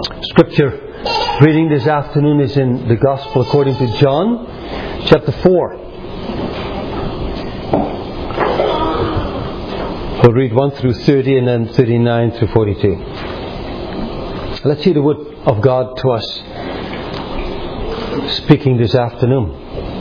Scripture reading this afternoon is in the Gospel according to John, chapter 4. We'll read 1 through 30 and then 39 through 42. Let's hear the word of God to us speaking this afternoon.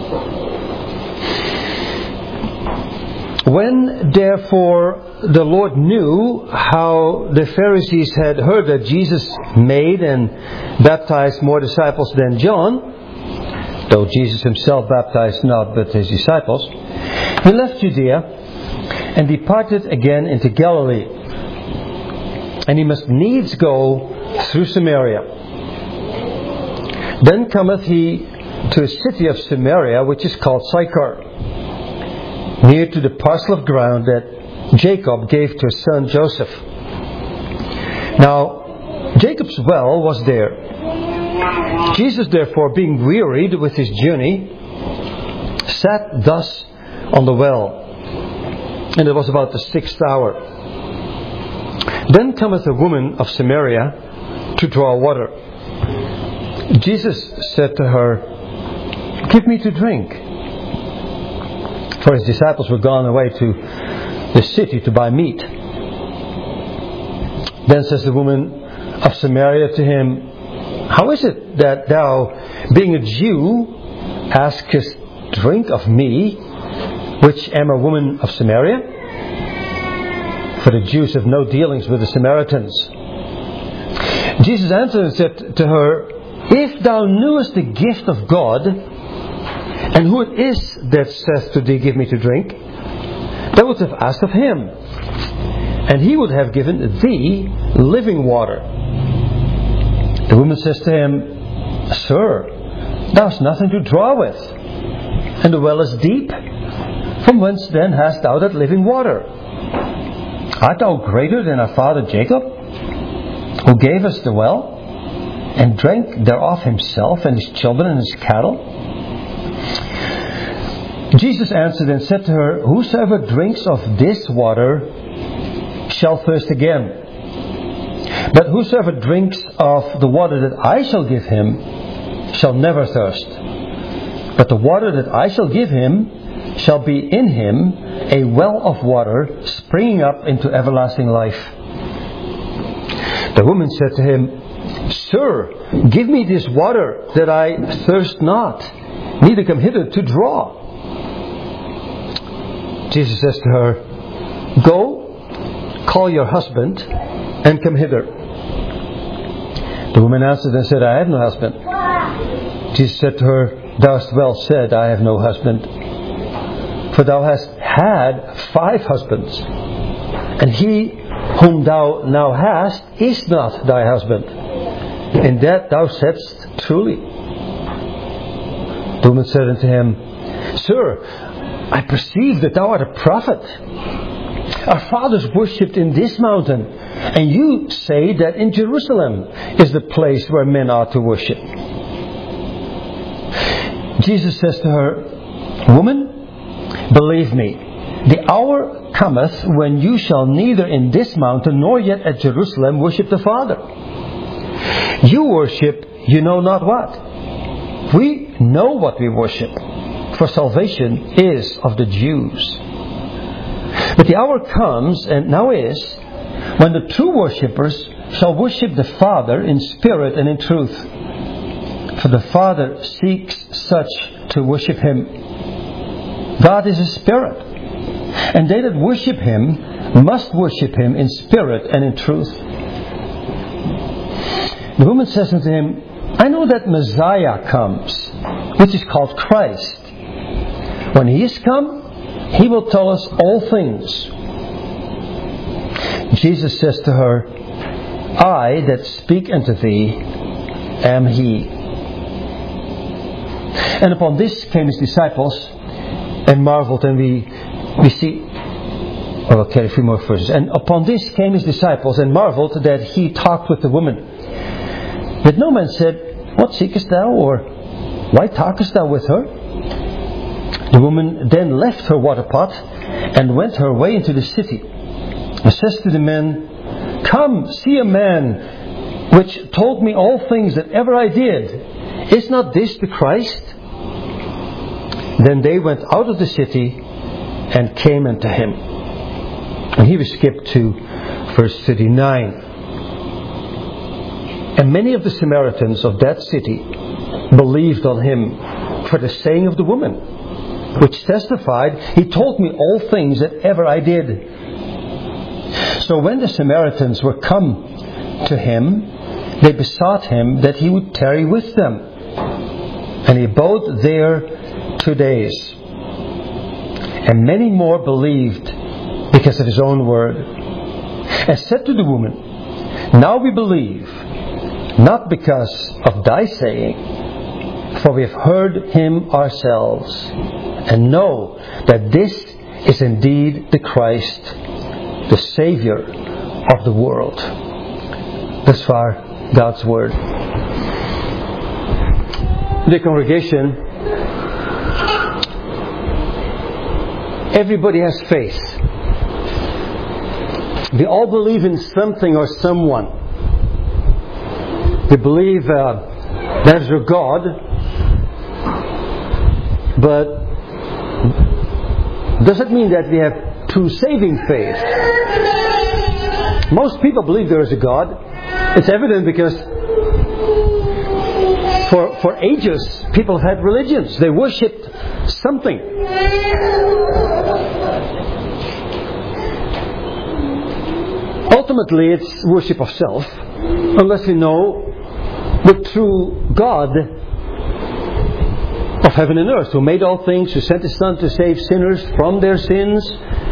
When therefore the Lord knew how the Pharisees had heard that Jesus made and baptized more disciples than John, though Jesus himself baptized not but his disciples, he left Judea and departed again into Galilee. And he must needs go through Samaria. Then cometh he to a city of Samaria, which is called Sychar, near to the parcel of ground that Jacob gave to his son Joseph. Now, Jacob's well was there. Jesus, therefore, being wearied with his journey, sat thus on the well. And it was about the 6th hour. Then cometh a woman of Samaria to draw water. Jesus said to her, "Give me to drink." For his disciples were gone away to the city to buy meat. Then says the woman of Samaria to him, "How is it that thou, being a Jew, askest drink of me, which am a woman of Samaria?" For the Jews have no dealings with the Samaritans. Jesus answered and said to her, "If thou knewest the gift of God, and who it is that saith to thee, Give me to drink, thou wouldst have asked of him, and he would have given thee living water." The woman says to him, "Sir, thou hast nothing to draw with, and the well is deep. From whence then hast thou that living water? Art thou greater than our father Jacob, who gave us the well, and drank thereof himself and his children and his cattle?" Jesus answered and said to her, "Whosoever drinks of this water shall thirst again. But whosoever drinks of the water that I shall give him shall never thirst. But the water that I shall give him shall be in him a well of water springing up into everlasting life." The woman said to him, "Sir, give me this water that I thirst not, neither come hither to draw." Jesus says to her, "Go, call your husband, and come hither." The woman answered and said, "I have no husband." Jesus said to her, "Thou hast well said, I have no husband. For thou hast had 5 husbands, and he whom thou now hast is not thy husband. In that thou saidst truly." The woman said unto him, "Sir, I perceive that thou art a prophet. Our fathers worshipped in this mountain, and you say that in Jerusalem is the place where men ought to worship." Jesus says to her, "Woman, believe me, the hour cometh when you shall neither in this mountain nor yet at Jerusalem worship the Father. You worship you know not what. We know what we worship, for salvation is of the Jews. But the hour comes, and now is, when the true worshippers shall worship the Father in spirit and in truth. For the Father seeks such to worship Him. God is a spirit, and they that worship Him must worship Him in spirit and in truth." The woman says unto him, "I know that Messiah comes, which is called Christ. When He is come, He will tell us all things." Jesus says to her, "I that speak unto thee am He." And upon this came His disciples and marveled, and we see... I'll carry a few more verses. "And upon this came His disciples and marveled that He talked with the woman. But no man said, What seekest thou? Or why talkest thou with her? The woman then left her water pot and went her way into the city, and says to the men, Come, see a man which told me all things that ever I did. Is not this the Christ? Then they went out of the city and came unto him. And here we skip to verse 39. And many of the Samaritans of that city believed on him for the saying of the woman, which testified, he told me all things that ever I did. So when the Samaritans were come to him, they besought him that he would tarry with them. And he abode there 2 days. And many more believed because of his own word. And said to the woman, Now we believe, not because of thy saying, for we have heard him ourselves, and know that this is indeed the Christ, the Saviour of the world. Thus far, God's Word. The congregation, everybody has faith. We all believe in something or someone. We believe there's a God, but does it mean that we have true saving faith? Most people believe there is a God. It's evident because for ages people have had religions. They worshipped something. Ultimately, it's worship of self, unless we know the true God of heaven and earth, who made all things, who sent His Son to save sinners from their sins.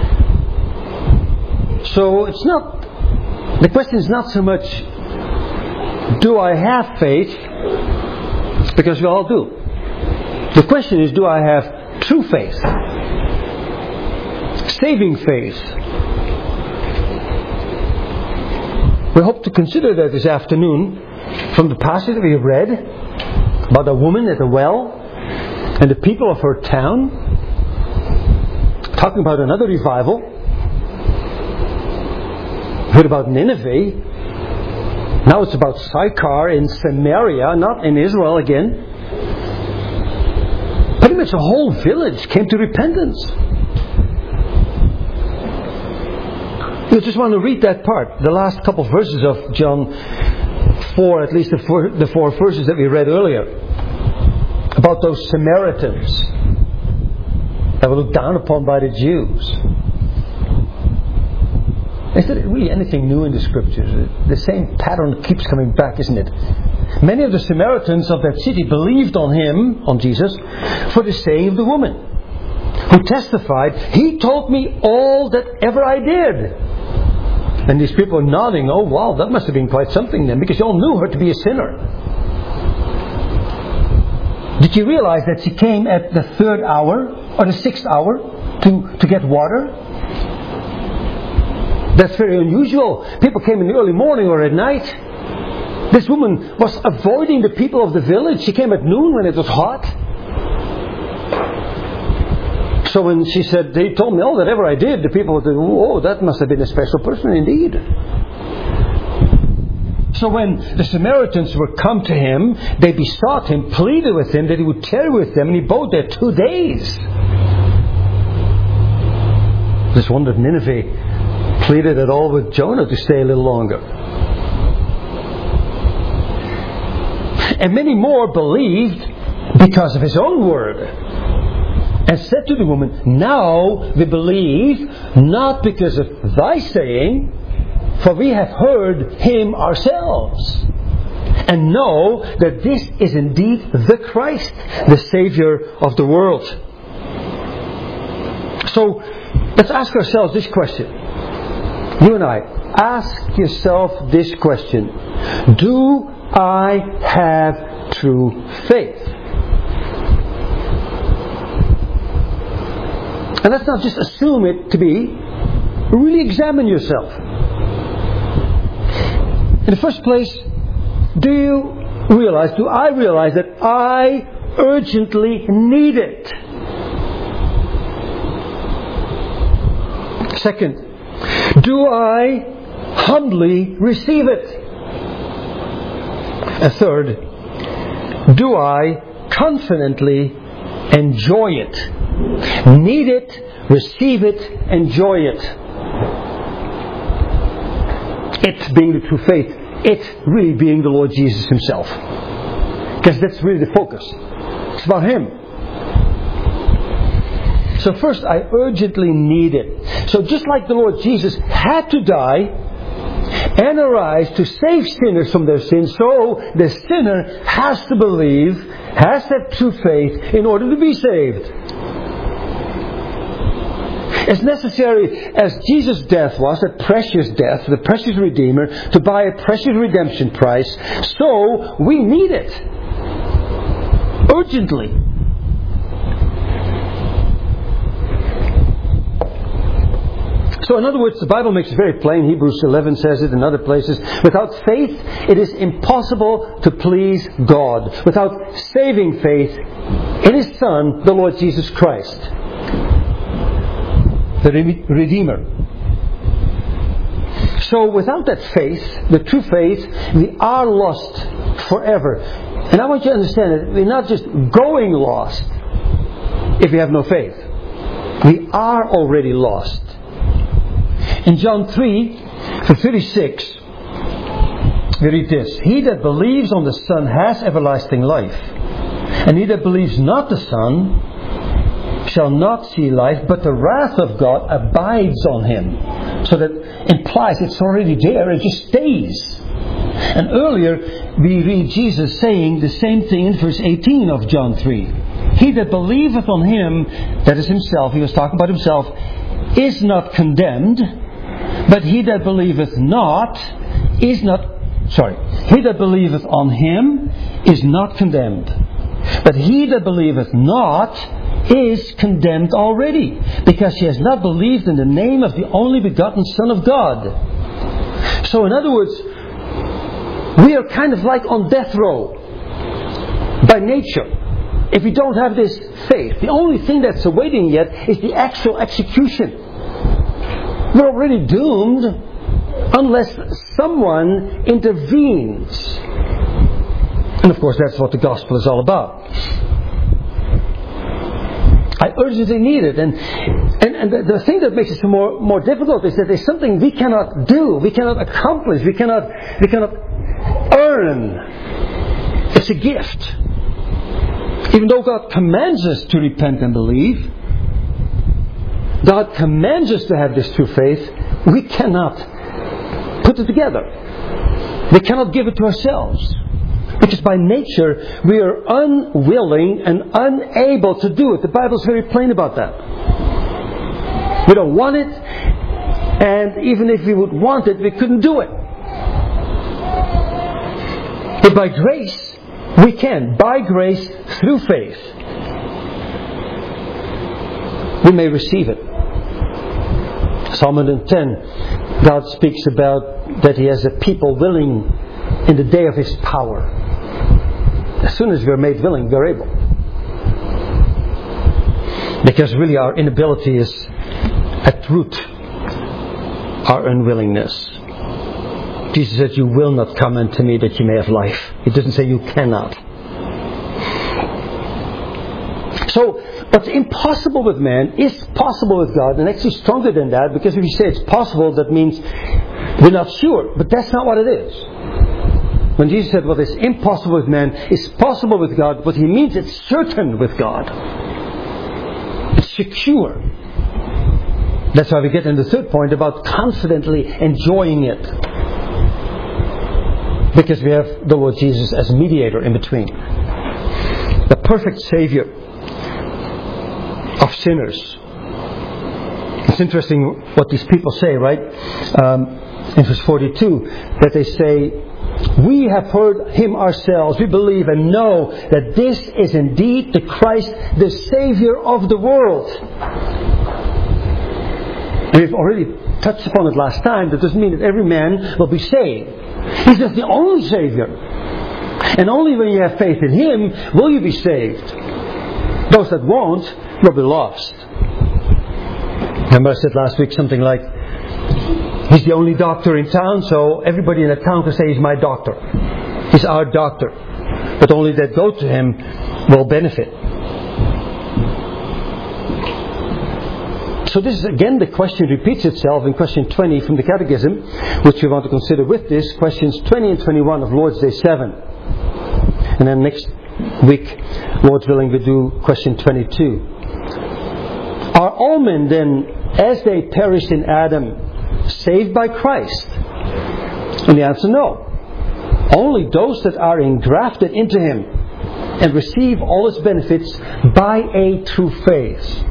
So the question is not so much, do I have faith? Because we all do. The question is, do I have true faith? Saving faith. We hope to consider that this afternoon from the passage that we have read about a woman at the well and the people of her town, talking about another revival. We heard about Nineveh. Now it's about Sychar in Samaria, not in Israel again. Pretty much a whole village came to repentance. You just want to read that part, the last couple of verses of John 4, at least the four verses that we read earlier, about those Samaritans that were looked down upon by the Jews. Is there really anything new in the Scriptures? The same pattern keeps coming back, isn't it? Many of the Samaritans of that city believed on him, on Jesus, for the saying of the woman, who testified, He told me all that ever I did. And these people are nodding, oh wow, that must have been quite something then, because you all knew her to be a sinner. Did you realize that she came at the 3rd hour, or the 6th hour, to get water? That's very unusual. People came in the early morning or at night. This woman was avoiding the people of the village. She came at noon when it was hot. So when she said, they told me all that ever I did, the people would say, oh, that must have been a special person indeed. So when the Samaritans were come to him, they besought him, pleaded with him that he would tarry with them, and he abode there 2 days. Just wondered if Nineveh pleaded at all with Jonah to stay a little longer. And many more believed because of his own word. And said to the woman, Now we believe, not because of thy saying, for we have heard him ourselves, and know that this is indeed the Christ, the Saviour of the world. So, let's ask ourselves this question. You and I, ask yourself this question. Do I have true faith? And let's not just assume it to be. Really examine yourself. In the first place, do I realize that I urgently need it? Second, do I humbly receive it? And third, do I confidently enjoy it? Need it, receive it, enjoy it. It being the true faith, it really being the Lord Jesus Himself. Because that's really the focus. It's about Him. So first, I urgently need it. So just like the Lord Jesus had to die and arise to save sinners from their sins, so the sinner has to believe, has that true faith in order to be saved. As necessary as Jesus' death was, that precious death, the precious Redeemer, to buy a precious redemption price, so we need it. Urgently. So in other words, the Bible makes it very plain. Hebrews 11 says it in other places. Without faith, it is impossible to please God. Without saving faith in His Son, the Lord Jesus Christ, the Redeemer. So without that faith, the true faith, we are lost forever. And I want you to understand that we're not just going lost if we have no faith. We are already lost. In John 3:36, we read this: He that believes on the Son has everlasting life, and he that believes not the Son shall not see life, but the wrath of God abides on him. So that implies it's already there, it just stays. And earlier we read Jesus saying the same thing in verse 18 of John 3. He that believeth on Him, that is Himself, He was talking about Himself, is not condemned, but he that believeth not is not, he that believeth on Him is not condemned, but he that believeth not is condemned already, because he has not believed in the name of the only begotten Son of God. So in other words, we are kind of like on death row by nature. If we don't have this faith, the only thing that's awaiting yet is the actual execution. We're already doomed unless someone intervenes. And of course that's what the gospel is all about. I urgently need it. And the thing that makes it more difficult is that there's something we cannot do, we cannot accomplish, we cannot earn. It's a gift. Even though God commands us to repent and believe, God commands us to have this true faith, we cannot put it together. We cannot give it to ourselves. Because by nature, we are unwilling and unable to do it. The Bible is very plain about that. We don't want it, and even if we would want it, we couldn't do it. But by grace, we can. By grace, through faith, we may receive it. Psalm 110, God speaks about that He has a people willing in the day of His power. As soon as we are made willing, we are able. Because really our inability is at root our unwillingness. Jesus said, you will not come unto me that you may have life. It doesn't say you cannot. So, what's impossible with man is possible with God, and actually stronger than that, because if you say it's possible, that means we're not sure. But that's not what it is. When Jesus said what is impossible with man is possible with God, what He means it's certain with God. It's secure. That's why we get in the third point about confidently enjoying it. Because we have the Lord Jesus as mediator in between. The perfect Savior of sinners. It's interesting what these people say, right? In verse 42, that they say, we have heard Him ourselves. We believe and know that this is indeed the Christ, the Savior of the world. We've already touched upon it last time. That doesn't mean that every man will be saved. He's just the only Savior. And only when you have faith in Him will you be saved. Those that won't will be lost. Remember I said last week something like, He's the only doctor in town, so everybody in the town can say He's my doctor. He's our doctor. But only that go to Him will benefit. So this is again, the question repeats itself in question 20 from the Catechism, which we want to consider with this, questions 20 and 21 of Lord's Day 7. And then next week, Lord's willing, we do question 22. Are all men then, as they perished in Adam, saved by Christ? And the answer, no. Only those that are engrafted into Him and receive all His benefits by a true faith.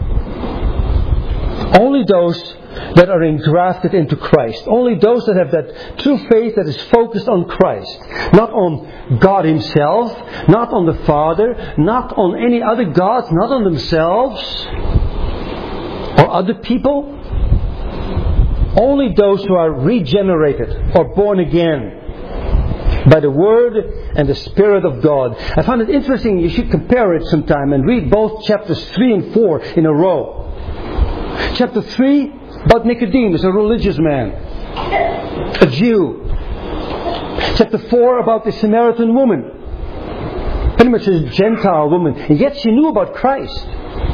Only those that are engrafted into Christ. Only those that have that true faith that is focused on Christ. Not on God Himself, not on the Father, not on any other gods, not on themselves or other people. Only those who are regenerated or born again by the Word and the Spirit of God. I found it interesting, you should compare it sometime and read both chapters 3 and 4 in a row. Chapter 3, about Nicodemus, a religious man, a Jew. Chapter 4, about the Samaritan woman, pretty much a Gentile woman, and yet she knew about Christ.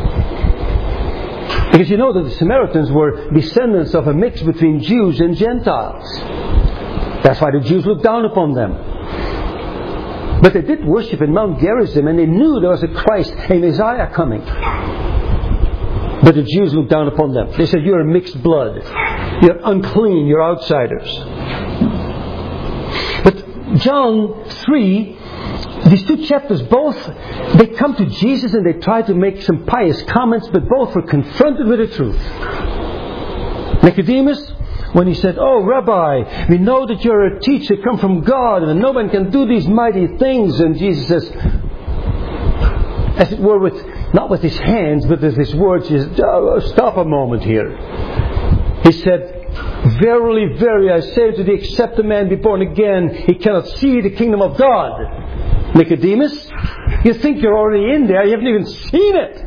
Because you know that the Samaritans were descendants of a mix between Jews and Gentiles. That's why the Jews looked down upon them. But they did worship in Mount Gerizim, and they knew there was a Christ, a Messiah coming. But the Jews looked down upon them. They said, you're a mixed blood. You're unclean. You're outsiders. But John 3, these two chapters, both, they come to Jesus and they try to make some pious comments, but both were confronted with the truth. Nicodemus, when he said, oh, Rabbi, we know that you're a teacher come from God and no one can do these mighty things. And Jesus says, as it were, not with his hands, but with his words, he said, stop a moment here. He said, verily, verily, I say to thee, except a man be born again, he cannot see the kingdom of God. Nicodemus, you think you're already in there, you haven't even seen it.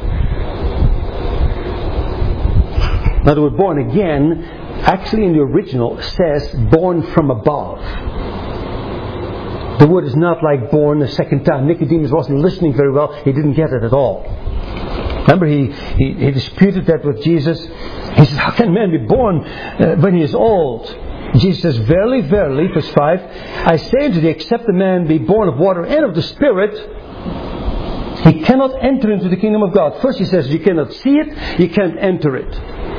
Now the word born again, actually in the original, says born from above. The word is not like born a second time. Nicodemus wasn't listening very well. He didn't get it at all. Remember, he disputed that with Jesus. He said, how can man be born when he is old? Jesus says, verily, verily, verse 5, I say unto thee, except a man be born of water and of the Spirit, he cannot enter into the kingdom of God. First he says, you cannot see it, you can't enter it.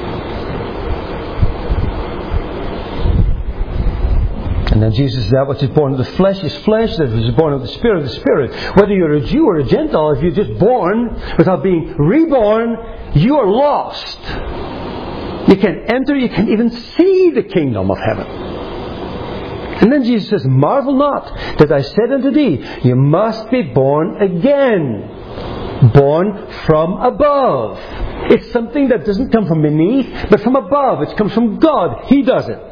And then Jesus said, that which is born of the flesh is flesh, that which is born of the Spirit is Spirit. Whether you're a Jew or a Gentile, if you're just born without being reborn, you are lost. You can't enter, you can't even see the kingdom of heaven. And then Jesus says, marvel not that I said unto thee, you must be born again. Born from above. It's something that doesn't come from beneath, but from above. It comes from God. He does it.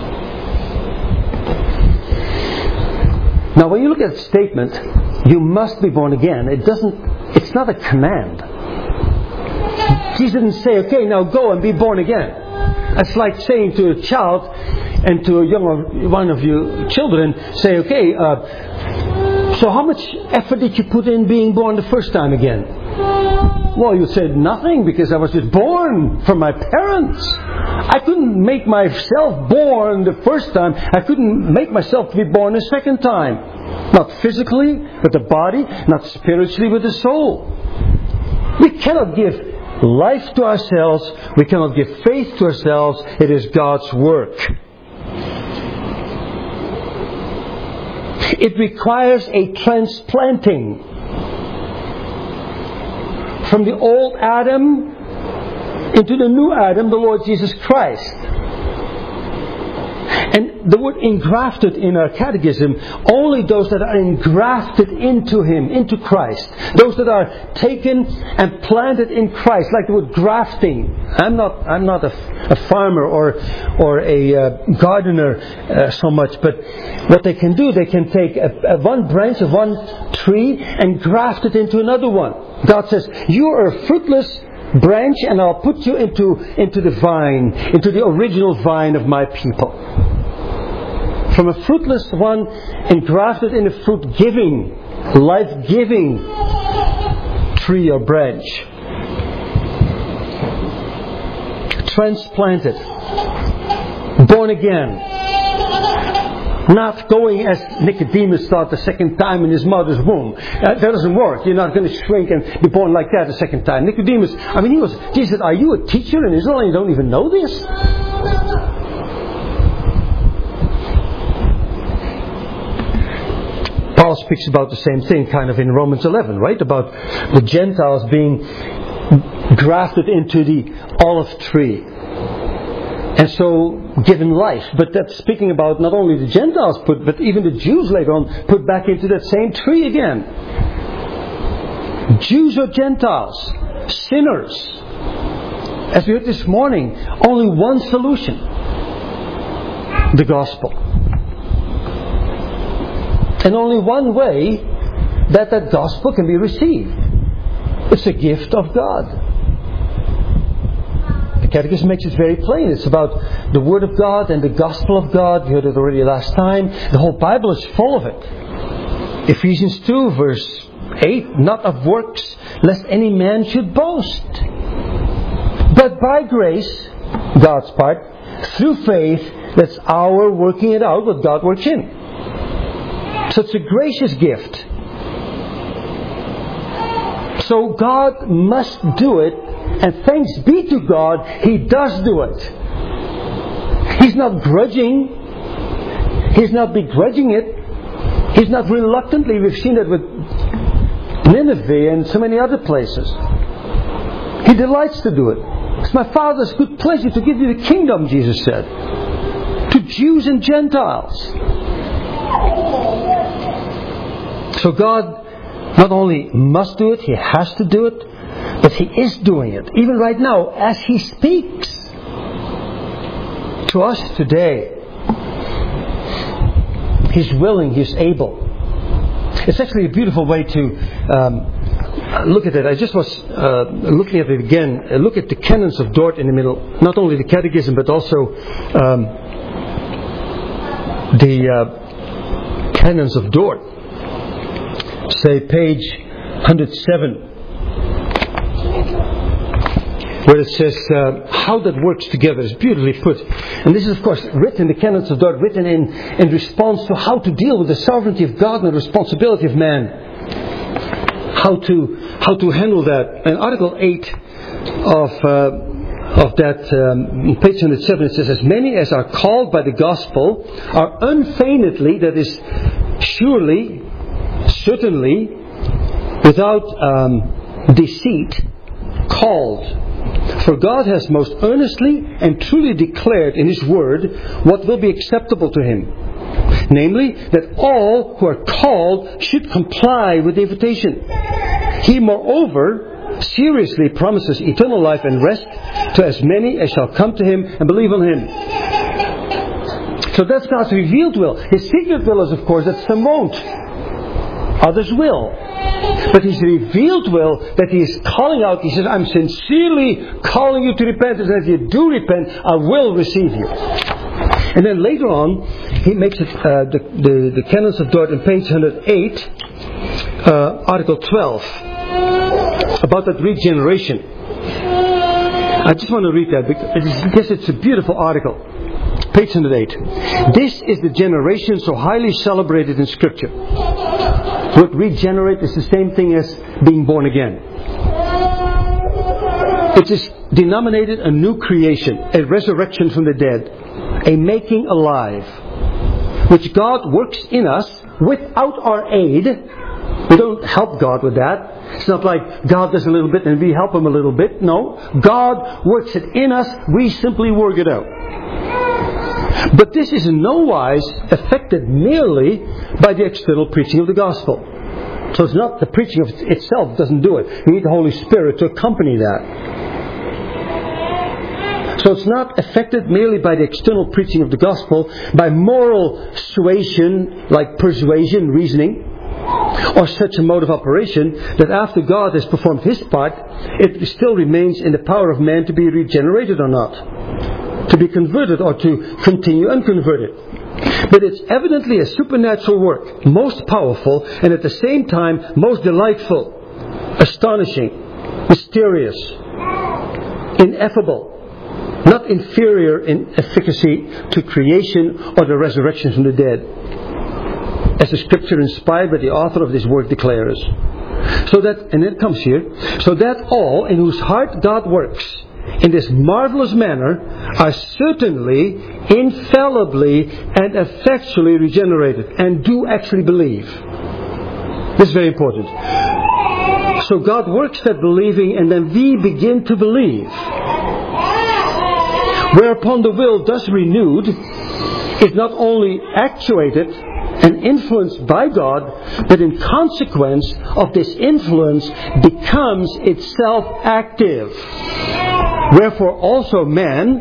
Now when you look at the statement, you must be born again, it's not a command. Jesus didn't say, okay, now go and be born again. That's like saying to a child and to one of you children, say, okay, so how much effort did you put in being born the first time again? Well, you said nothing because I was just born from my parents. I couldn't make myself born the first time. I couldn't make myself to be born a second time. Not physically with the body, not spiritually with the soul. We cannot give life to ourselves. We cannot give faith to ourselves. It is God's work. It requires a transplanting from the old Adam into the new Adam, the Lord Jesus Christ. And the word engrafted in our catechism, only those that are engrafted into Him, into Christ. Those that are taken and planted in Christ, like the word grafting. I'm not a farmer or a gardener so much, but what they can do, they can take one branch of one tree and graft it into another one. God says, you are a fruitless branch and I'll put you into the vine, into the original vine of my people. From a fruitless one, engrafted in a fruit-giving, life-giving tree or branch. Transplanted. Born again. Not going as Nicodemus thought the second time in his mother's womb. That doesn't work. You're not going to shrink and be born like that the second time. Nicodemus, Jesus said, are you a teacher in Israel and you don't even know this? Paul speaks about the same thing kind of in Romans 11, right? About the Gentiles being grafted into the olive tree. And so given life. But that's speaking about not only the Gentiles but even the Jews later on put back into that same tree again. Jews or Gentiles, sinners. As we heard this morning, only one solution. The gospel. And only one way that gospel can be received. It's a gift of God. The Catechism makes it very plain. It's about the Word of God and the Gospel of God. You heard it already last time. The whole Bible is full of it. Ephesians 2 verse 8, not of works, lest any man should boast. But by grace, God's part, through faith, that's our working it out what God works in. So it's a gracious gift. So God must do it. And thanks be to God, He does do it. He's not grudging. He's not begrudging it. He's not reluctantly. We've seen that with Nineveh and so many other places. He delights to do it. It's my Father's good pleasure to give you the kingdom, Jesus said. To Jews and Gentiles. So God not only must do it, He has to do it. But He is doing it, even right now, as He speaks to us today. He's willing, He's able. It's actually a beautiful way to look at it. I just was looking at it again. Look at the canons of Dort in the middle. Not only the Catechism, but also the canons of Dort. Say page 107. Where it says how that works together is beautifully put. And this is of course written, the canons of Dort, written in response to how to deal with the sovereignty of God and the responsibility of man. How to handle that. In Article 8 of that, page 107, it says, as many as are called by the gospel are unfeignedly, that is surely, certainly, without deceit, called. For God has most earnestly and truly declared in His Word what will be acceptable to Him. Namely, that all who are called should comply with the invitation. He moreover seriously promises eternal life and rest to as many as shall come to Him and believe on Him. So that's God's revealed will. His secret will is of course that some won't. Others will. But His revealed will, that He is calling out, He says, I'm sincerely calling you to repentance, and if you do repent, I will receive you. And then later on, he makes it, the canons of Dort on page 108, Article 12, about that regeneration. I just want to read that because it's a beautiful article. Page 108. This is the generation so highly celebrated in Scripture. Word regenerate is the same thing as being born again. It is denominated a new creation, a resurrection from the dead, a making alive, which God works in us without our aid. We don't help God with that. It's not like God does a little bit and we help Him a little bit. No, God works it in us. We simply work it out. But this is in no wise affected merely by the external preaching of the gospel. So it's not the preaching of itself doesn't do it. You need the Holy Spirit to accompany that. So it's not affected merely by the external preaching of the gospel, by moral suasion, like persuasion, reasoning, or such a mode of operation, that after God has performed His part, it still remains in the power of man to be regenerated or not, to be converted or to continue unconverted. But it's evidently a supernatural work, most powerful, and at the same time most delightful, astonishing, mysterious, ineffable, not inferior in efficacy to creation or the resurrection from the dead, as the Scripture inspired by the author of this work declares. So that, and it comes here, so that all in whose heart God works in this marvelous manner are certainly, infallibly, and effectually regenerated, and do actually believe. This is very important. So God works that believing, and then we begin to believe. Whereupon the will, thus renewed, is not only actuated and influenced by God, but in consequence of this influence becomes itself active. Wherefore also man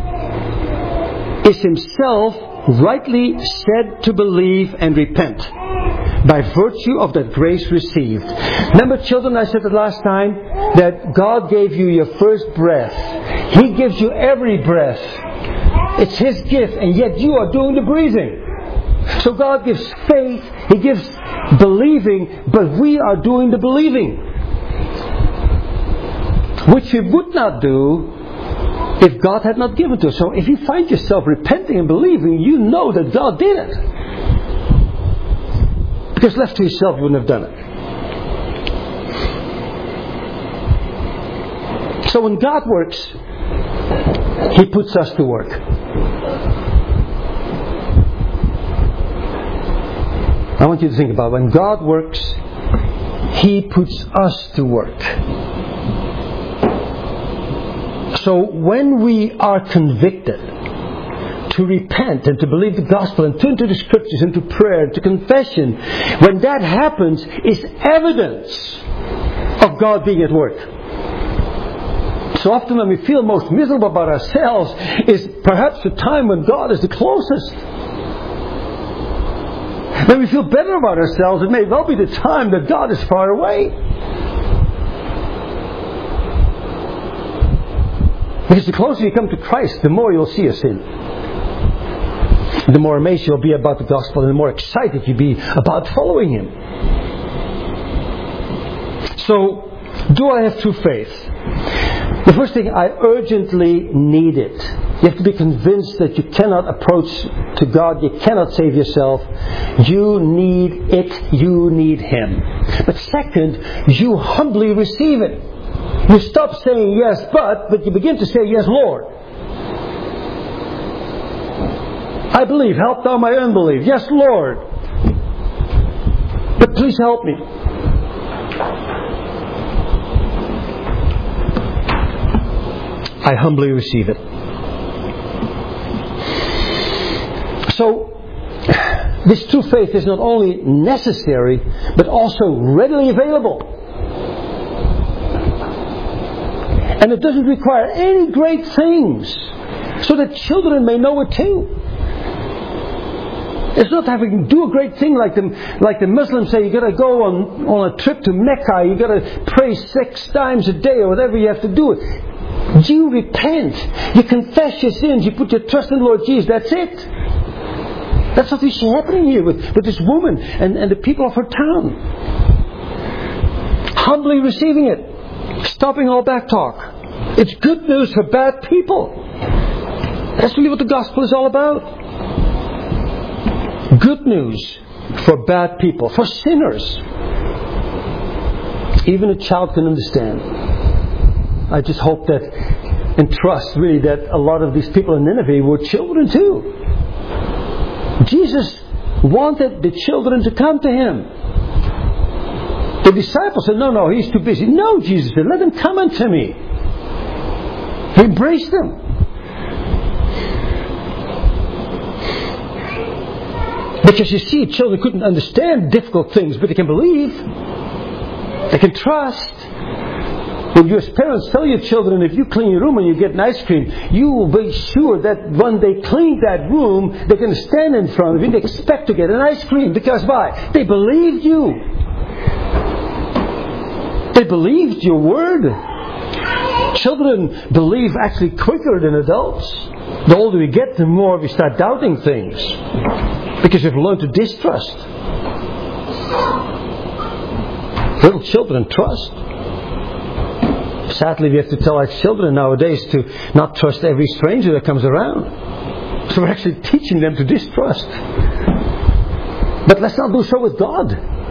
is himself rightly said to believe and repent by virtue of that grace received. Remember, children, I said the last time that God gave you your first breath. He gives you every breath. It's His gift, and yet you are doing the breathing. So God gives faith, He gives believing, but we are doing the believing, which we would not do if God had not given to us. So if you find yourself repenting and believing, you know that God did it. Because left to yourself, you wouldn't have done it. So when God works, He puts us to work. I want you to think about when God works, He puts us to work. So when we are convicted to repent and to believe the gospel and turn to the Scriptures and to prayer and to confession, when that happens, it's evidence of God being at work. So often when we feel most miserable about ourselves is perhaps the time when God is the closest. When we feel better about ourselves, it may well be the time that God is far away. Because the closer you come to Christ, the more you'll see your sin. The more amazed you'll be about the gospel, and the more excited you'll be about following Him. So, do I have true faith? The first thing, I urgently need it. You have to be convinced that you cannot approach to God. You cannot save yourself. You need it. You need Him. But second, you humbly receive it. You stop saying yes, but you begin to say yes, Lord. I believe. Help thou my unbelief. Yes, Lord. But please help me. I humbly receive it. So, this true faith is not only necessary, but also readily available. And it doesn't require any great things, so that children may know it too. It's not having to do a great thing like the Muslims say, you got to go on a trip to Mecca, you got to pray 6 times a day or whatever you have to do. You repent, you confess your sins, you put your trust in the Lord Jesus, that's it. That's what is happening here with this woman and the people of her town. Humbly receiving it, stopping all back talk. It's good news for bad people. That's really what the gospel is all about. Good news for bad people, for sinners. Even a child can understand. I just hope that and trust really that a lot of these people in Nineveh were children too. Jesus wanted the children to come to Him. The disciples said, no, he's too busy. No, Jesus said, let them come unto me. He embraced them. Because you see, children couldn't understand difficult things, but they can believe. They can trust. When you as parents tell your children, if you clean your room and you get an ice cream, you will be sure that when they clean that room, they're going to stand in front of you and expect to get an ice cream. Because why? They believed you. They believed your word. Children believe actually quicker than adults. The older we get, the more we start doubting things. Because we've learned to distrust. Little children trust. Sadly, we have to tell our children nowadays to not trust every stranger that comes around. So we're actually teaching them to distrust. But let's not do so with God.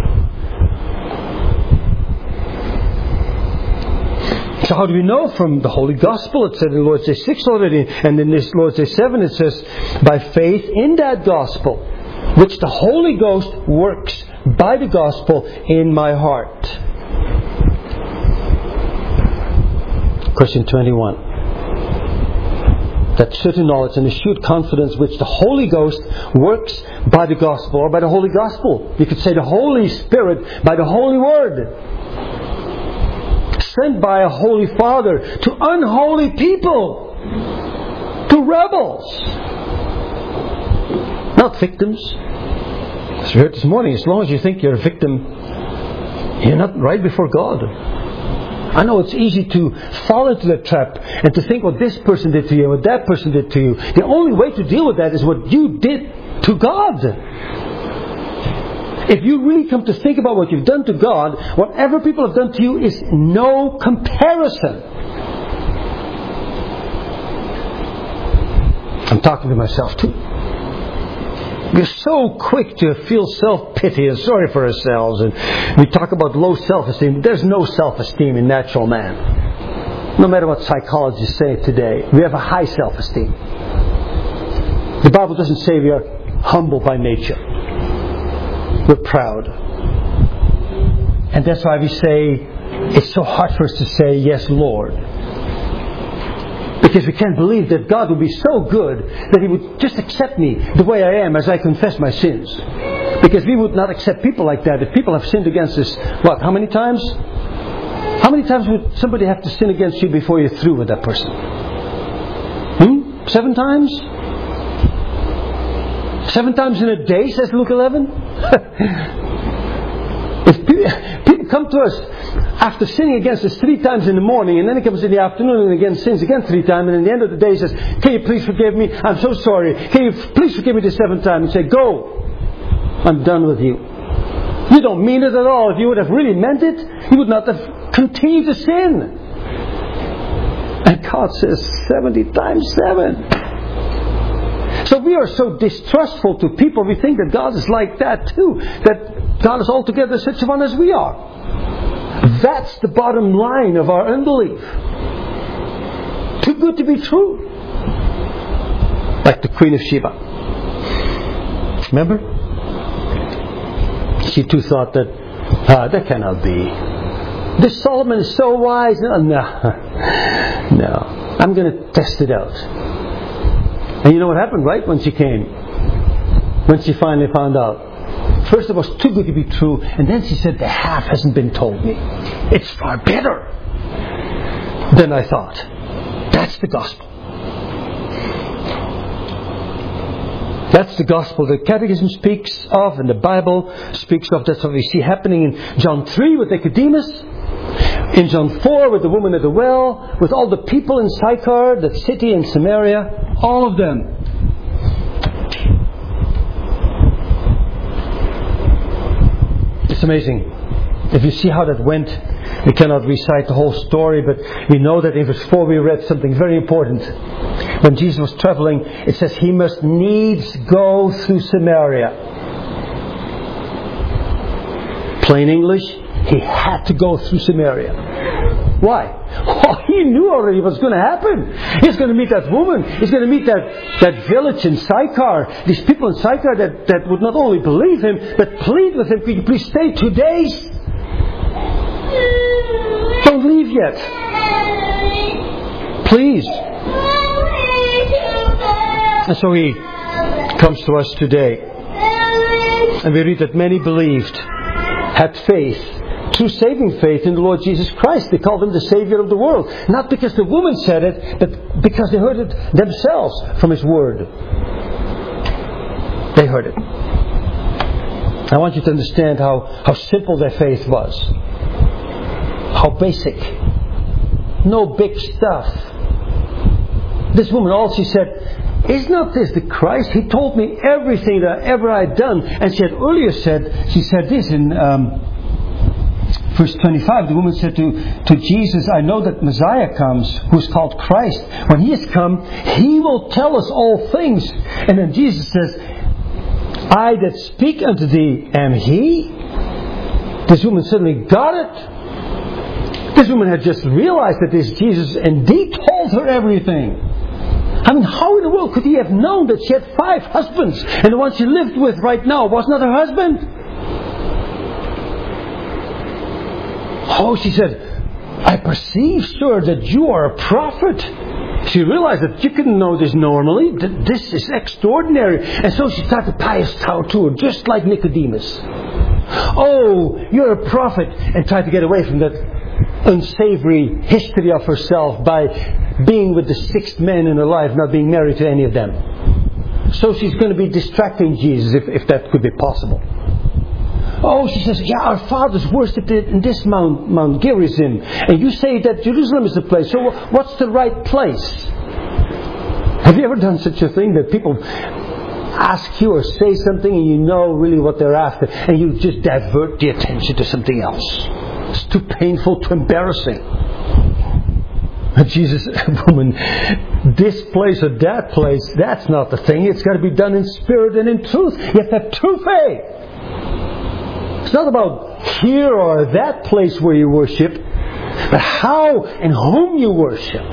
So how do we know? From the Holy Gospel. It said in Lord's Day 6 already. And in this Lord's Day 7 it says, by faith in that Gospel, which the Holy Ghost works by the Gospel in my heart. Question 21. That certain knowledge and assured confidence which the Holy Ghost works by the Gospel, or by the Holy Gospel. You could say the Holy Spirit by the Holy Word. Sent by a Holy Father to unholy people. To rebels. Not victims. As we heard this morning, as long as you think you're a victim, you're not right before God. I know it's easy to fall into that trap and to think what this person did to you, what that person did to you. The only way to deal with that is what you did to God. If you really come to think about what you've done to God, whatever people have done to you is no comparison. I'm talking to myself too. We're so quick to feel self-pity and sorry for ourselves. And we talk about low self-esteem. There's no self-esteem in natural man. No matter what psychologists say today, we have a high self-esteem. The Bible doesn't say we are humble by nature. We're proud. And that's why we say, it's so hard for us to say, yes, Lord. Because we can't believe that God would be so good that He would just accept me the way I am as I confess my sins. Because we would not accept people like that. If people have sinned against us, how many times? How many times would somebody have to sin against you before you're through with that person? 7 times? 7 times in a day, says Luke 11? If people come to us after sinning against us 3 times in the morning, and then he comes in the afternoon and again sins again 3 times, and at the end of the day he says, can you please forgive me? I'm so sorry. Can you please forgive me the 7th time? And say, go. I'm done with you. You don't mean it at all. If you would have really meant it, you would not have continued to sin. And God says 70 times 7. So we are so distrustful to people, we think that God is like that too. That God is altogether such a one as we are. That's the bottom line of our unbelief. Too good to be true. Like the Queen of Sheba. Remember? She too thought that cannot be. This Solomon is so wise. No. I'm going to test it out. And you know what happened, right? When she came. When she finally found out. First it was too good to be true. And then she said, the half hasn't been told me. It's far better than I thought. That's the gospel. That's the gospel the Catechism speaks of and the Bible speaks of. That's what we see happening in John 3 with Nicodemus. In John 4 with the woman at the well. With all the people in Sychar, that city in Samaria. All of them. It's amazing. If you see how that went, we cannot recite the whole story, but we know that in verse 4 we read something very important. When Jesus was traveling, it says he must needs go through Samaria. Plain English, he had to go through Samaria. Why? Oh, he knew already what's going to happen. He's going to meet that woman. He's going to meet that village in Sychar. These people in Sychar that would not only believe him, but plead with him, could you please stay 2 days? Don't leave yet. Please. And so he comes to us today. And we read that many believed, had faith, true saving faith in the Lord Jesus Christ. They called him the Savior of the world. Not because the woman said it, but because they heard it themselves from his word. They heard it. I want you to understand how simple their faith was. How basic. No big stuff. This woman also said, is not this the Christ? He told me everything that ever I'd done. And she had earlier said, she said this in verse 25. The woman said to Jesus, I know that Messiah comes, who is called Christ. When He has come, He will tell us all things. And then Jesus says, I that speak unto thee am He. This woman suddenly got it. This woman had just realized that this Jesus indeed told her everything. I mean, how in the world could He have known that she had 5 husbands and the one she lived with right now was not her husband? Oh, she said, I perceive, sir, that you are a prophet. She realized that you couldn't know this normally. This is extraordinary. And so she started pious tower to her, just like Nicodemus. Oh, you're a prophet. And tried to get away from that unsavory history of herself by being with the 6th man in her life, not being married to any of them. So she's going to be distracting Jesus, if that could be possible. Oh, she says, yeah, our fathers worshipped it in this Mount Gerizim. And you say that Jerusalem is the place. So what's the right place? Have you ever done such a thing that people ask you or say something and you know really what they're after and you just divert the attention to something else? It's too painful, too embarrassing. But Jesus, woman, this place or that place, that's not the thing. It's got to be done in spirit and in truth. You have to have true faith. It's not about here or that place where you worship, but how and whom you worship.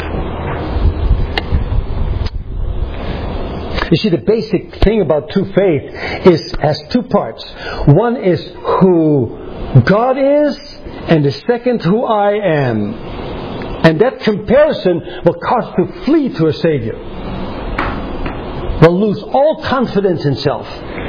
You see, the basic thing about true faith has 2 parts. One is who God is, and the second who I am. And that comparison will cause to flee to a Savior. Will lose all confidence in self.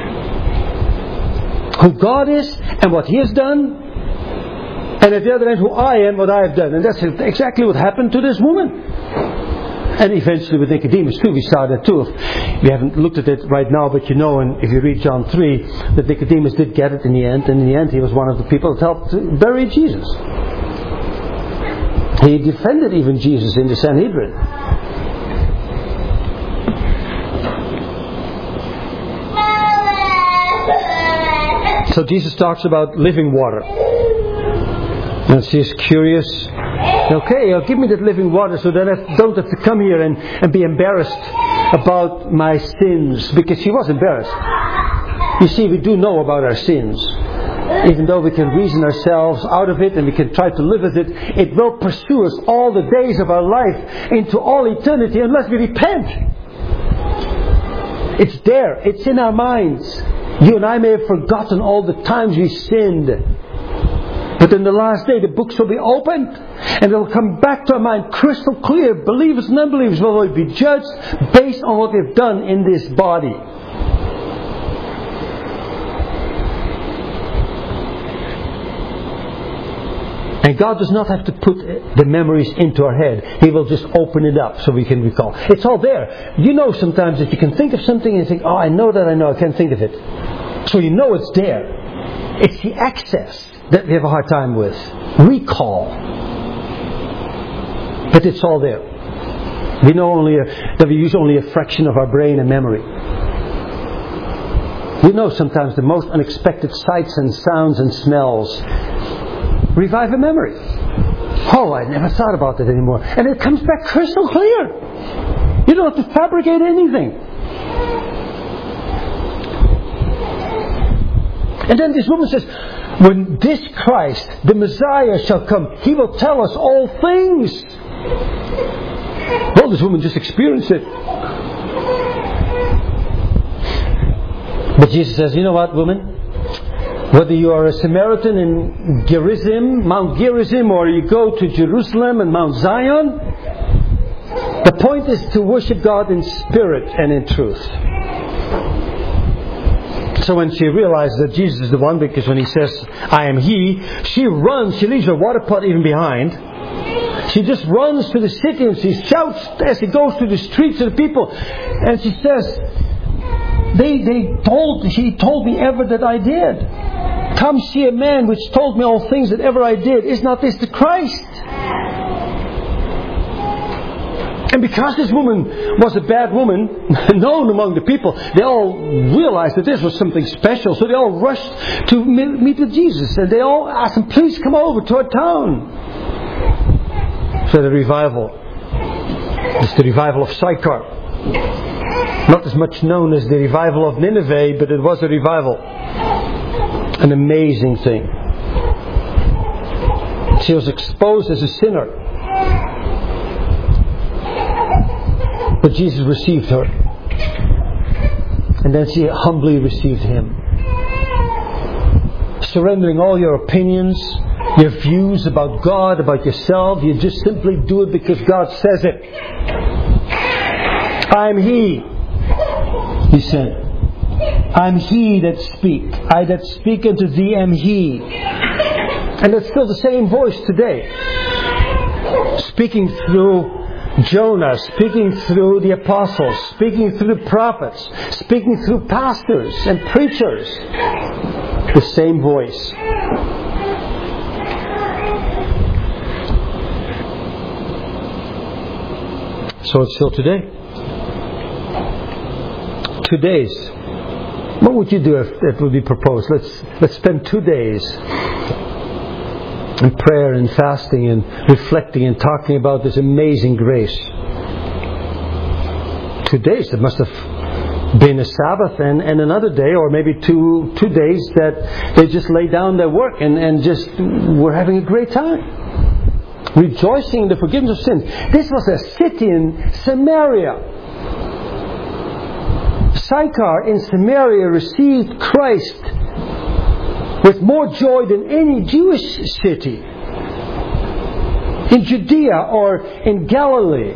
Who God is and what He has done. And at the other end, who I am, what I have done. And that's exactly what happened to this woman. And eventually with Nicodemus too, we saw that too. We haven't looked at it right now, but you know, and if you read John 3, that Nicodemus did get it in the end. And in the end, he was one of the people that helped bury Jesus. He defended even Jesus in the Sanhedrin. So Jesus talks about living water. And she's curious. Okay, give me that living water so that I don't have to come here and be embarrassed about my sins. Because she was embarrassed. You see, we do know about our sins. Even though we can reason ourselves out of it and we can try to live with it, it will pursue us all the days of our life into all eternity unless we repent. It's there. It's in our minds. You and I may have forgotten all the times we sinned. But in the last day, the books will be opened and they'll come back to our mind crystal clear. Believers and unbelievers will be judged based on what they've done in this body. And God does not have to put the memories into our head. He will just open it up so we can recall. It's all there. You know sometimes that you can think of something and think, oh, I know, I can't think of it. So you know it's there. It's the access that we have a hard time with. Recall. But it's all there. We know that we use only a fraction of our brain and memory. You know sometimes the most unexpected sights and sounds and smells revive a memory. Oh, I never thought about that anymore. And it comes back crystal clear. You don't have to fabricate anything. And then this woman says, when this Christ, the Messiah, shall come, He will tell us all things. Well, this woman just experienced it. But Jesus says, you know what, woman? Whether you are a Samaritan in Gerizim, Mount Gerizim, or you go to Jerusalem and Mount Zion, the point is to worship God in spirit and in truth. So when she realizes that Jesus is the one, because when He says, I am He, she runs, she leaves her water pot even behind. She just runs to the city and she shouts as she goes through the streets to the people. And she says, He told me ever that I did. Come see a man which told me all things that ever I did. Is not this the Christ? And because this woman was a bad woman, known among the people, they all realized that this was something special. So they all rushed to meet with Jesus. And they all asked him, please come over to our town. So the revival. It's the revival of Sychar. Not as much known as the revival of Nineveh, but it was a revival. An amazing thing. She was exposed as a sinner. But Jesus received her. And then she humbly received Him. Surrendering all your opinions, your views about God, about yourself. You just simply do it because God says it. I am He, He said. I am He that speak. I that speak unto thee am He. And it's still the same voice today. Speaking through Jonah, speaking through the apostles, speaking through the prophets, speaking through pastors and preachers. The same voice. So it's still today. 2 days. What would you do if that would be proposed? Let's spend 2 days in prayer and fasting and reflecting and talking about this amazing grace. 2 days. It must have been a Sabbath and another day, or maybe two days that they just laid down their work and just were having a great time. Rejoicing in the forgiveness of sins. This was a city in Samaria. Sychar in Samaria received Christ with more joy than any Jewish city in Judea or in Galilee.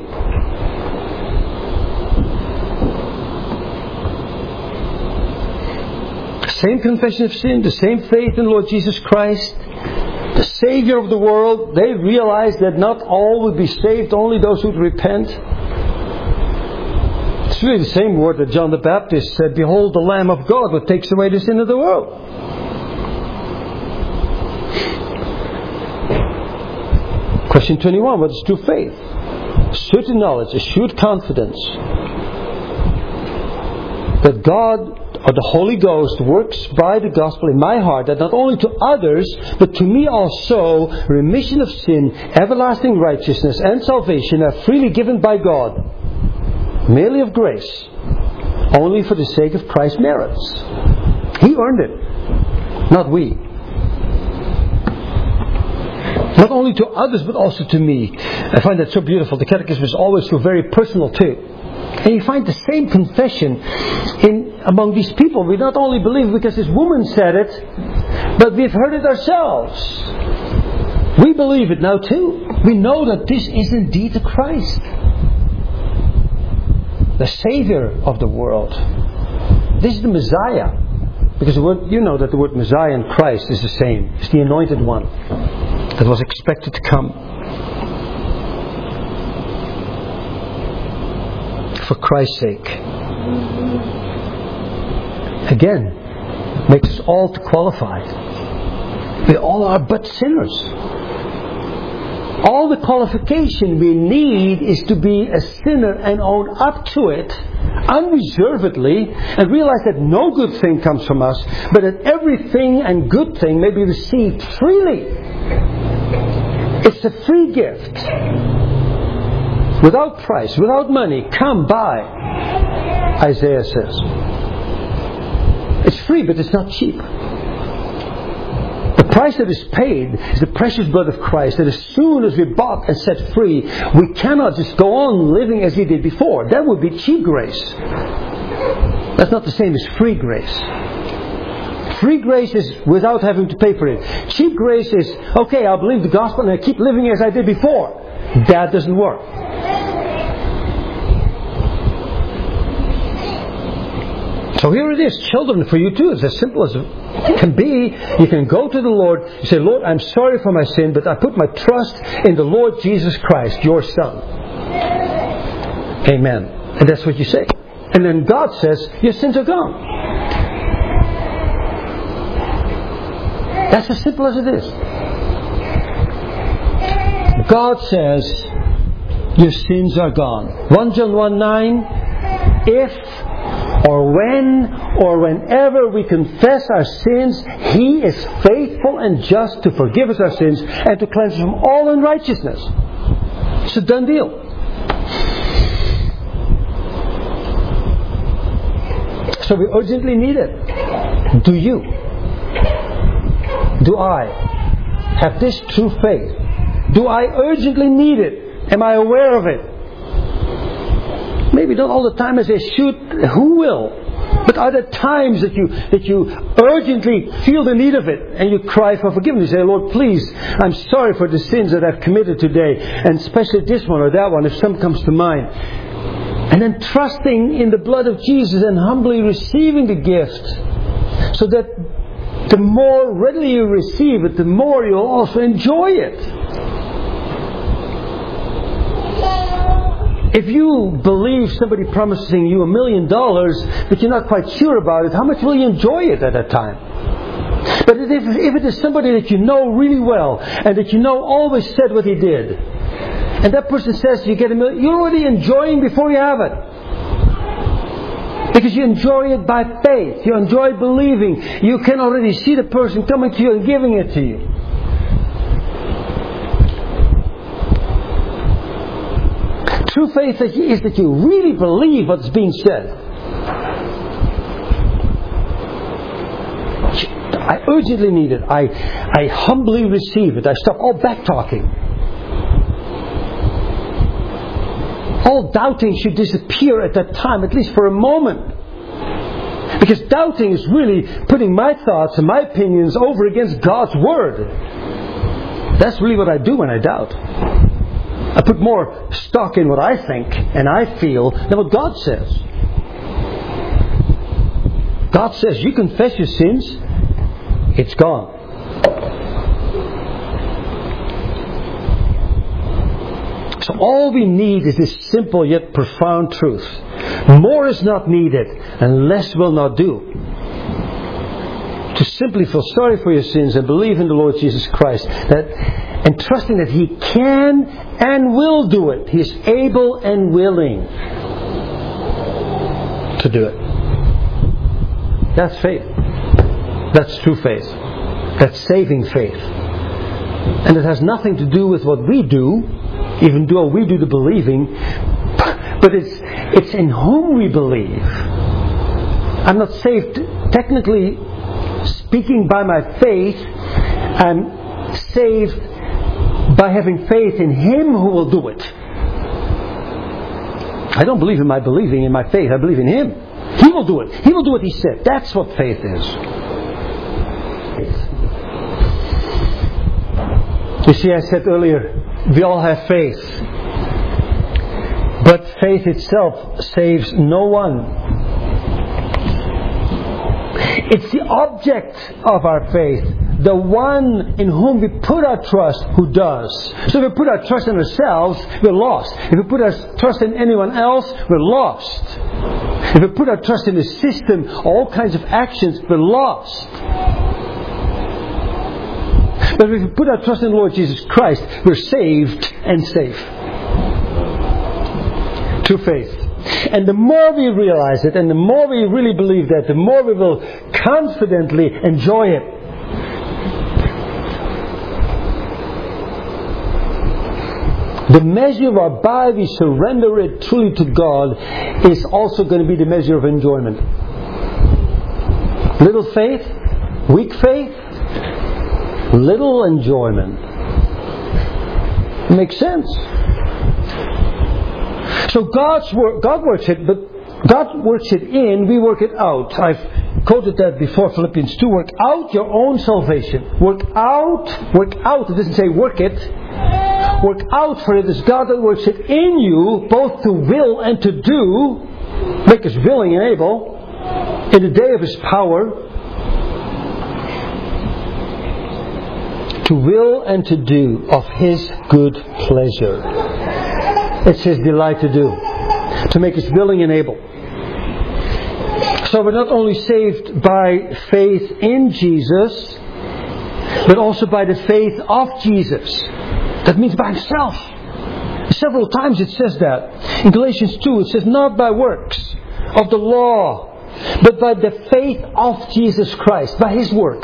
The same confession of sin, the same faith in Lord Jesus Christ, the Savior of the world. They realized that not all would be saved, only those who would repent. It's really the same word that John the Baptist said, behold the Lamb of God who takes away the sin of the world. Question 21, what is true faith? Certain knowledge, assured confidence that God or the Holy Ghost works by the gospel in my heart, that not only to others, but to me also, remission of sin, everlasting righteousness and salvation are freely given by God, merely of grace, only for the sake of Christ's merits. He earned it, not we. Not only to others, but also to me. I find that so beautiful. The Catechism is always so very personal too. And you find the same confession among these people. We not only believe because this woman said it, but we've heard it ourselves. We believe it now too. We know that this is indeed the Christ, the Savior of the world. This is the Messiah. Because the word, you know that the word Messiah and Christ is the same. It's the anointed one that was expected to come. For Christ's sake. Again, makes us all qualified. We all are but sinners. All the qualification we need is to be a sinner and own up to it unreservedly and realize that no good thing comes from us, but that everything and good thing may be received freely. It's a free gift. Without price, without money. Come buy, Isaiah says. It's free, but it's not cheap. The price that is paid is the precious blood of Christ, that as soon as we're bought and set free, we cannot just go on living as we did before. That would be cheap grace. That's not the same as free grace. Free grace is without having to pay for it. Cheap grace is, okay, I'll believe the gospel and I keep living as I did before. That doesn't work. So here it is, children, for you too. It's as simple as it can be. You can go to the Lord. You say, Lord, I'm sorry for my sin, but I put my trust in the Lord Jesus Christ, your Son. Amen. And that's what you say. And then God says, your sins are gone. That's as simple as it is. God says, your sins are gone. 1 John 1:9, if or when or whenever we confess our sins, He is faithful and just to forgive us our sins and to cleanse us from all unrighteousness. It's a done deal. So we urgently need it. Do you? Do I have this true faith? Do I urgently need it? Am I aware of it? Maybe not all the time as I should. Who will? But are there times that you urgently feel the need of it and you cry for forgiveness? You say, Lord, please, I'm sorry for the sins that I've committed today, and especially this one or that one, if some comes to mind. And then trusting in the blood of Jesus and humbly receiving the gift, so that the more readily you receive it, the more you'll also enjoy it. If you believe somebody promising you $1 million, but you're not quite sure about it, how much will you enjoy it at that time? But if it is somebody that you know really well, and that you know always said what he did, and that person says you get $1 million, you're already enjoying before you have it. Because you enjoy it by faith. You enjoy believing. You can already see the person coming to you and giving it to you. True faith is that you really believe what's being said. I urgently need it. I humbly receive it. I stop all back-talking. All doubting should disappear at that time, at least for a moment. Because doubting is really putting my thoughts and my opinions over against God's Word. That's really what I do when I doubt. I put more stock in what I think and I feel than what God says. God says, you confess your sins, it's gone. So all we need is this simple yet profound truth. More is not needed and less will not do. To simply feel sorry for your sins and believe in the Lord Jesus Christ, and trusting that He can and will do it. He is able and willing to do it. That's faith. That's true faith. That's saving faith. And it has nothing to do with what we do, even though we do the believing, but it's in whom we believe. I'm not saved technically speaking by my faith. I'm saved by having faith in Him who will do it. I don't believe in my believing in my faith. I believe in Him. He will do it. He will do what He said. That's what faith is. You see, I said earlier, we all have faith. But faith itself saves no one. It's the object of our faith, the one in whom we put our trust, who does. So if we put our trust in ourselves, we're lost. If we put our trust in anyone else, we're lost. If we put our trust in the system, all kinds of actions, we're lost. But if we put our trust in the Lord Jesus Christ, we're saved and safe. True faith. And the more we realize it, and the more we really believe that, the more we will confidently enjoy it. The measure whereby we surrender it truly to God is also going to be the measure of enjoyment. Little faith, weak faith, little enjoyment. Makes sense. So God works it, but God works it in, we work it out. I've quoted that before, Philippians 2. Work out your own salvation. Work out. It doesn't say work it. Work out, for it is God that works it in you, both to will and to do, make us willing and able, in the day of His power, to will and to do of His good pleasure. It's His delight to do, to make us willing and able. So we're not only saved by faith in Jesus, but also by the faith of Jesus. That means by Himself. Several times it says that. In Galatians 2 it says, not by works of the law, but by the faith of Jesus Christ, by His work.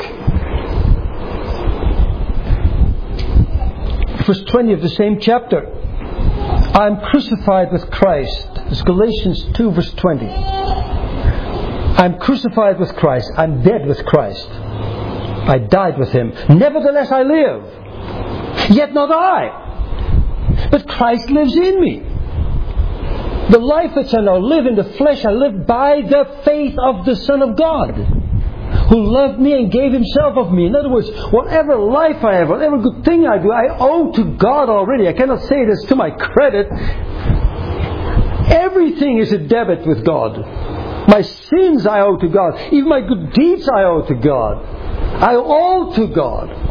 Verse 20 of the same chapter. I am crucified with Christ. It's Galatians 2 verse 20. I am crucified with Christ. I am dead with Christ. I died with Him. Nevertheless I live. Yet not I, but Christ lives in me. The life which I now live in the flesh, I live by the faith of the Son of God, who loved me and gave Himself of me. In other words, whatever life I have, whatever good thing I do, I owe to God already. I cannot say this to my credit. Everything is a debit with God. My sins I owe to God. Even my good deeds I owe to God. I owe to God.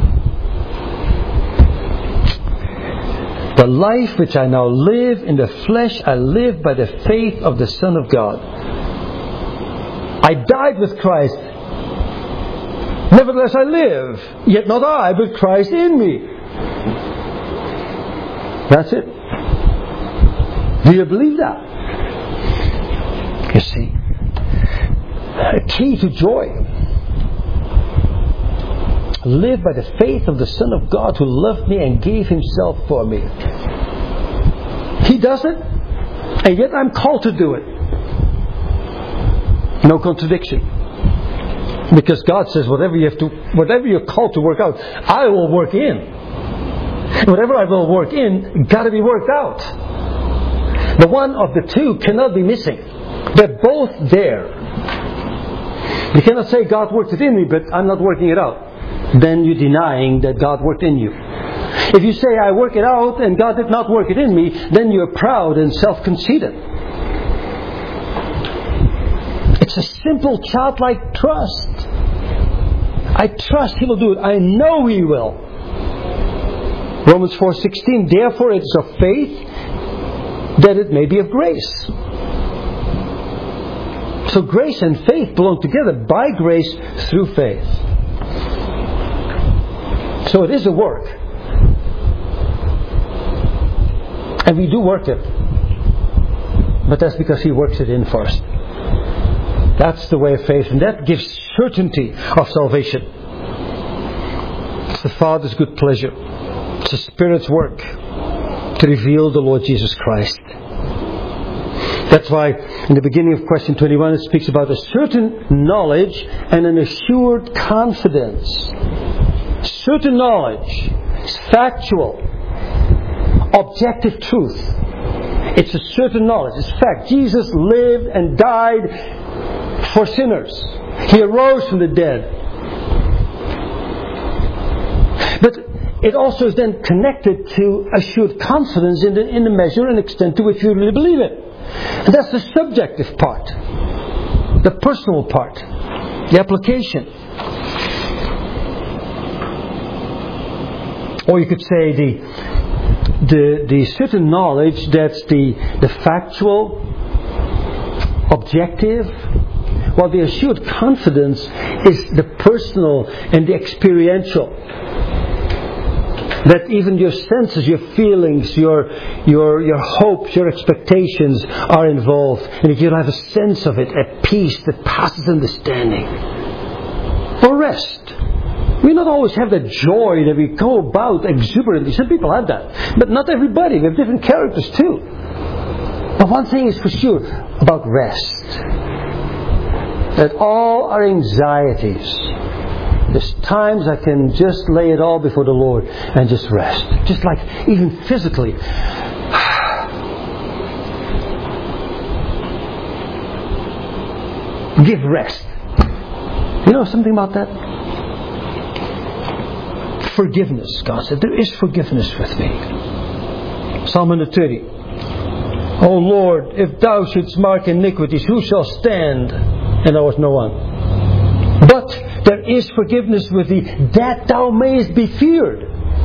The life which I now live in the flesh, I live by the faith of the Son of God. I died with Christ. Nevertheless I live. Yet not I, but Christ in me. That's it. Do you believe that? You see, a key to joy. Live by the faith of the Son of God who loved me and gave Himself for me. He does it, and yet I'm called to do it. No contradiction. Because God says whatever you're called to work out, I will work in. Whatever I will work in, got to be worked out. The one of the two cannot be missing. They're both there. You cannot say God worked it in me, but I'm not working it out. Then you're denying that God worked in you. If you say I work it out and God did not work it in me, then you're proud and self-conceited. It's a simple childlike trust. I trust He will do it. I know He will. Romans 4:16, therefore it is of faith that it may be of grace. So grace and faith belong together. By grace through faith. So it is a work. And we do work it. But that's because He works it in first. That's the way of faith. And that gives certainty of salvation. It's the Father's good pleasure. It's the Spirit's work to reveal the Lord Jesus Christ. That's why in the beginning of question 21 it speaks about a certain knowledge and an assured confidence. Certain knowledge is factual, objective truth. It's a certain knowledge. It's fact. Jesus lived and died for sinners. He arose from the dead. But it also is then connected to assured confidence in the measure and extent to which you really believe it. And that's the subjective part, the personal part, the application. Or you could say the certain knowledge, that's the factual, objective, while the assured confidence is the personal and the experiential. That even your senses, your feelings, your hopes, your expectations are involved. And if you have a sense of it, a peace that passes understanding. Or rest. We not always have that joy that we go about exuberantly. Some people have that. But not everybody. We have different characters too. But one thing is for sure about rest. That all our anxieties, there's times I can just lay it all before the Lord and just rest. Just like even physically. Give rest. You know something about that? Forgiveness. God said, there is forgiveness with me. Psalm 130. O Lord, if thou shouldst mark iniquities, who shall stand? And there was no one. But there is forgiveness with thee, that thou mayest be feared.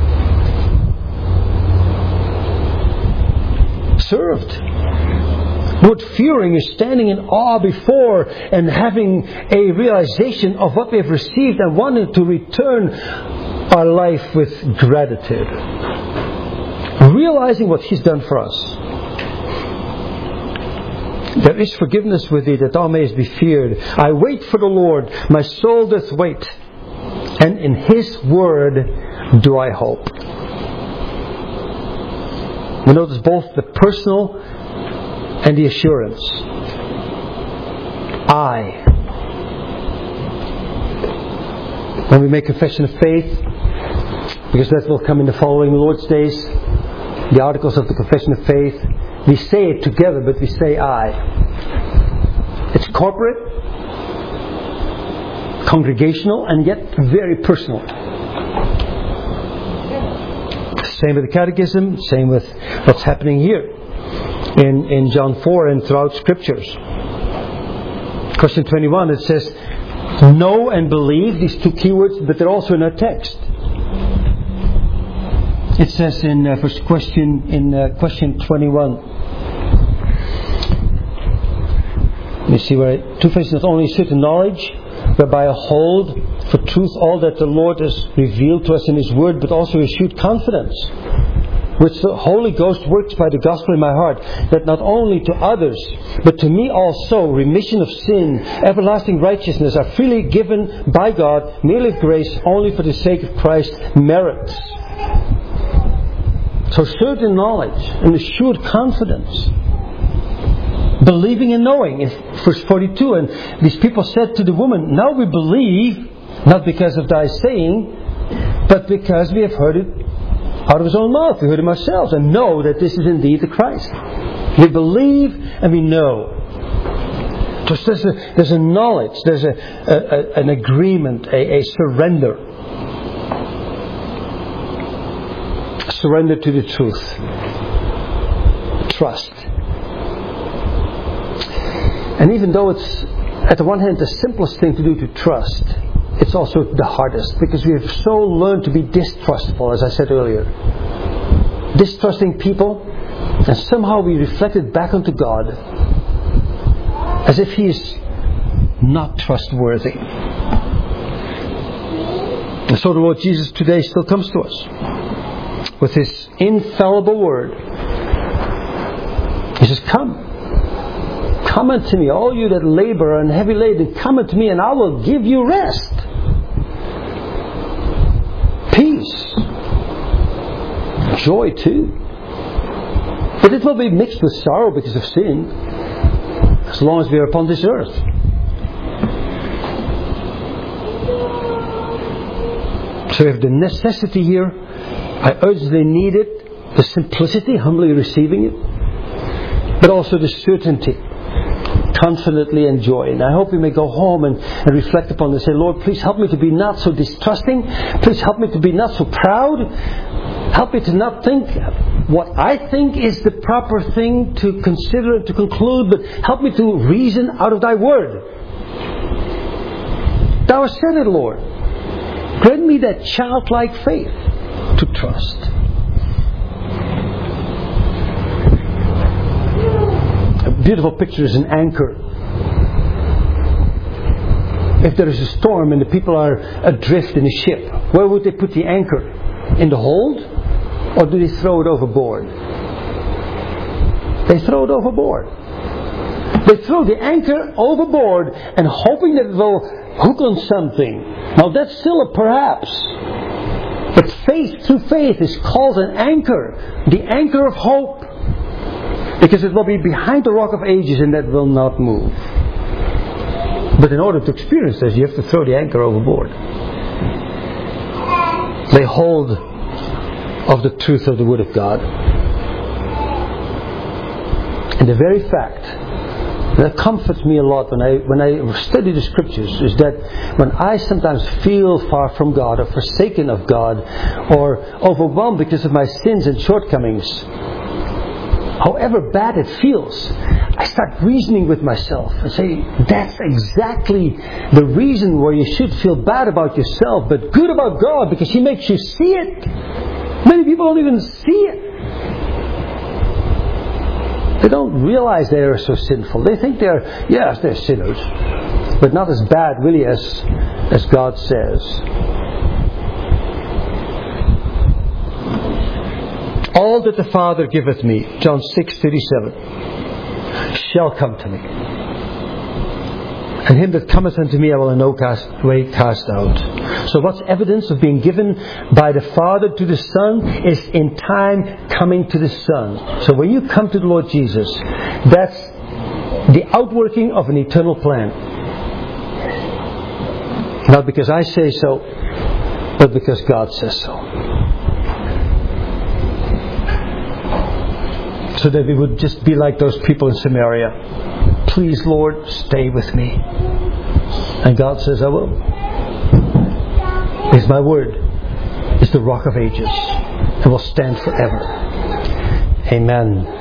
Served. What fearing is standing in awe before and having a realization of what we have received and wanting to return our life with gratitude. realizing what He's done for us. There is forgiveness with thee, that thou mayest be feared. I wait for the Lord, my soul doth wait, and in His word do I hope. We notice both the personal and the assurance. I. When we make confession of faith, because that will come in the following Lord's days, the articles of the confession of faith, we say it together, but we say I. It's corporate, congregational, and yet very personal. Same with the Catechism, same with what's happening here in John 4 and throughout Scriptures. Question 21, it says, know and believe, these two keywords, but they're also in our text. It says in question 21. You see where two things, not only certain knowledge, whereby I hold for truth all that the Lord has revealed to us in His Word, but also assured confidence, which the Holy Ghost works by the gospel in my heart, that not only to others, but to me also, remission of sin, everlasting righteousness are freely given by God, merely of grace, only for the sake of Christ's merits. So certain knowledge and assured confidence. Believing and knowing. In verse 42, and these people said to the woman, now we believe, not because of thy saying, but because we have heard it out of His own mouth. We heard Him ourselves and know that this is indeed the Christ. We believe and we know. So there's a knowledge, there's an agreement, a surrender. Surrender to the truth. Trust. And even though it's, at the one hand, the simplest thing to do to trust, it's also the hardest, because we have so learned to be distrustful, as I said earlier. Distrusting people, and somehow we reflect it back onto God as if He is not trustworthy. And so the Lord Jesus today still comes to us with His infallible word. He says, come unto me, all you that labor and heavy laden, come unto me and I will give you rest. Peace. Joy too. But it will be mixed with sorrow because of sin, as long as we are upon this earth. So we have the necessity here. I urgently need it. The simplicity, humbly receiving it. But also the certainty, confidently enjoying. I hope we may go home and reflect upon this. Say, Lord, please help me to be not so distrusting. Please help me to be not so proud. Help me to not think what I think is the proper thing to consider and to conclude, but help me to reason out of Thy word. Thou hast said it, Lord. Grant me that childlike faith to trust. A beautiful picture is an anchor. If there is a storm and the people are adrift in a ship, where would they put the anchor? In the hold? Or do they throw it overboard? They throw it overboard. They throw the anchor overboard and hoping that it will hook on something. Now that's still a perhaps. But faith through faith is called an anchor. The anchor of hope. Because it will be behind the rock of ages and that will not move. But in order to experience this, you have to throw the anchor overboard. Lay hold of the truth of the Word of God. And the very fact that comforts me a lot when I study the Scriptures is that when I sometimes feel far from God or forsaken of God or overwhelmed because of my sins and shortcomings, however bad it feels, I start reasoning with myself and say, that's exactly the reason why you should feel bad about yourself but good about God, because He makes you see it. Many people don't even see it. They don't realize they are so sinful. They think they're sinners, but not as bad really as God says. All all that the Father giveth me, John 6:37, shall come to me. And him that cometh unto me I will in no way cast out. So what's evidence of being given by the Father to the Son is in time coming to the Son. So when you come to the Lord Jesus, that's the outworking of an eternal plan. Not because I say so, but because God says so. So that we would just be like those people in Samaria. Please, Lord, stay with me. And God says, I will. Because my word is the rock of ages and will stand forever. Amen.